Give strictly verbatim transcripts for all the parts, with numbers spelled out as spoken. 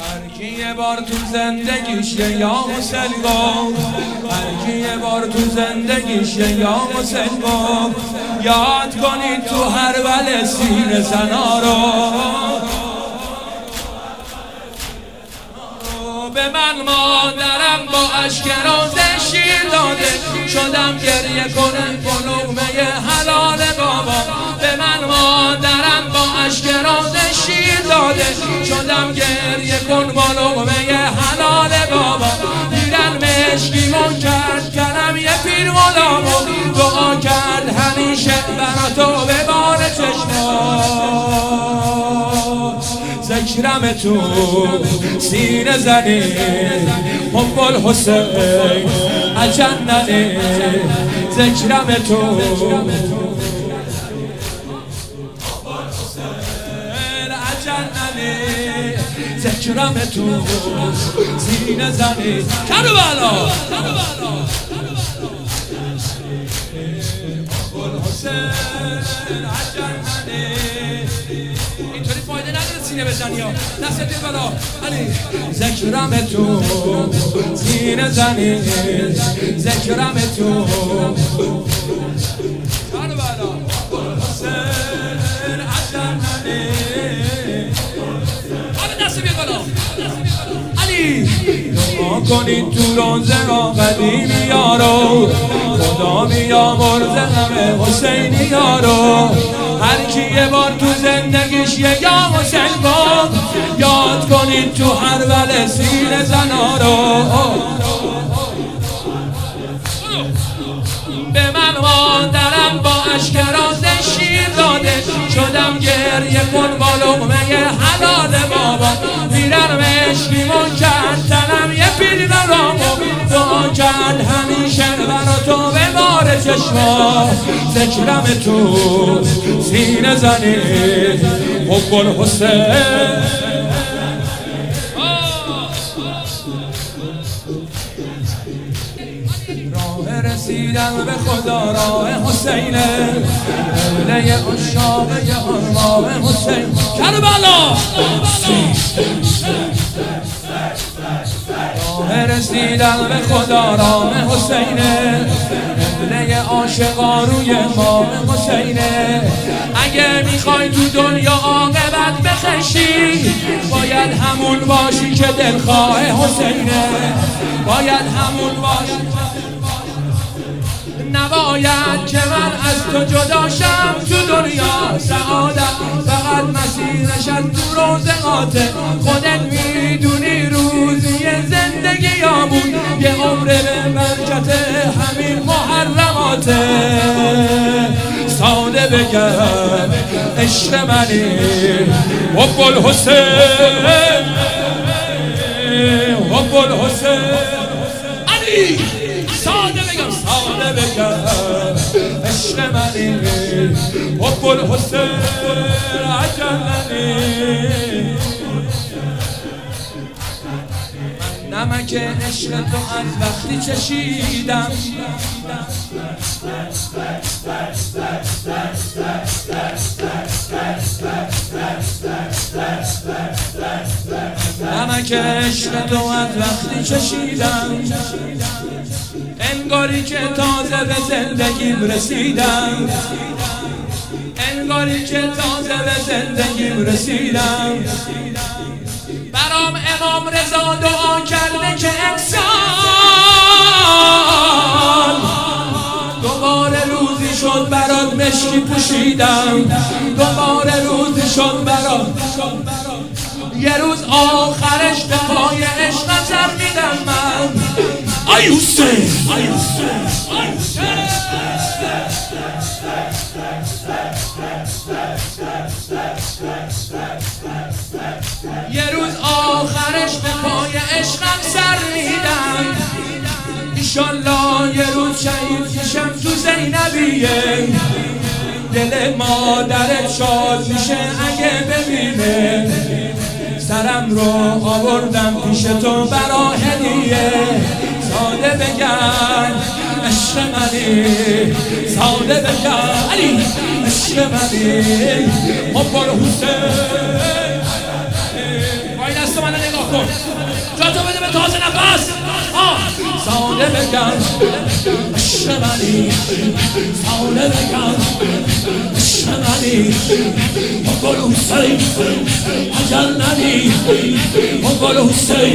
هر کی یه بار تو زندگیش یا حسین گفت، هر کی یه بار تو زندگیش یا حسین گفت، یاد کنید تو هر ول سینه زنا رو. به من مادرم با اشک روزه شیر داده، شدم گریه کنم با لقمه حلال بابا. به من مادرم با اشک روزه شیر داده، شدم گریه کن با لقمه حلال بابا. دیدن مشکیمون کرد کنم یه پیر غلامو، دعا کرد همیشه برا تو به بار چشما. ذکرم تو سینه زنی حب الحسین اجننی، ذکرم تو حب الحسین اجننی، ذکرم تو سینه زنی. کربلا حب الحسین اجننی. اینطوری فایده نداره سینه بزنی ها، دستت بالا علی. ذکرم تو سینه زنی، ذکرم تو چار بالا حسین اجننی. حالا دست بیا بالا علی. دعا کنید تو روزه را قدیمی یارو، خدا بیامرزه غم حسینی یارو. هر کی یه بار تو زندگیش یه یا حسین گفت، یاد کنید تو هر ول سینه زنا رو. به من مادرم با اشک روزه شیر داده، شدم گریه کن با لقمه حلال بابا. میرن مشکیمون کرد تنم یه پیر غلامو، دعا کرد همیشه برا تو به بار چشما. ذکرم تو سینه زنی حب الحسین. راه رسیدن به خدا راه حسینه، قبله عشاق آرمان حسین. کربلا راه رسیدن به خدا راه حسینه، قبله عاشقا روی ماه حسینه. اگه میخوای تو دنیا عاقبت بخشی، باید همون باشی که دلخواه حسینه، باید همون باشی. نباید که من از تو جدا شم تو دنیا، سعادت فقط مسیرش از تو روزقاته. خودت میدونی روزی زندگی یا بود، یه عمر به برکت همین محرماته. ساده بگم عشق منی حب الحسین، حب الحسین علی. ساده بگم ساده بگم عشق منی حب الحسین اجننی. نمک عشق تو از وقتی چشیدم، نمک عشق تو از وقتی چشیدم، انگاری که تازه به زندگیم رسیدم، انگاری که تازه به زندگیم رسیدم. برام امام رضا دعا کرده که اکسال دوباره روزی شد برات مشکی پوشیدم، دوباره روزی شد برات. یه روز آخرش به پای عشق سر میدم من. ای حسین، ای حسین، ای حسین. یه روز آخرش به پای عشقم سر میدم، ایشالله یه روز شهید میشم تو زینبیه. دل مادرت شاد میشه اگه ببینه، سرم رو آوردم پیش تو برا هدیه. ساده بگم عشق منی، ساده بگم علی عشق منی حب الحسین. وای دست منو نگاه کن جاتو بده به تازه نفس ساده بگم عشق منی ساده بگم عشق منی با گل حسین عجل ندی با گل حسین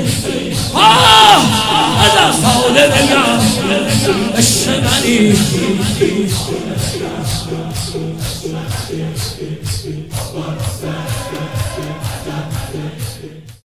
از ساده بگم عشق منی Come on,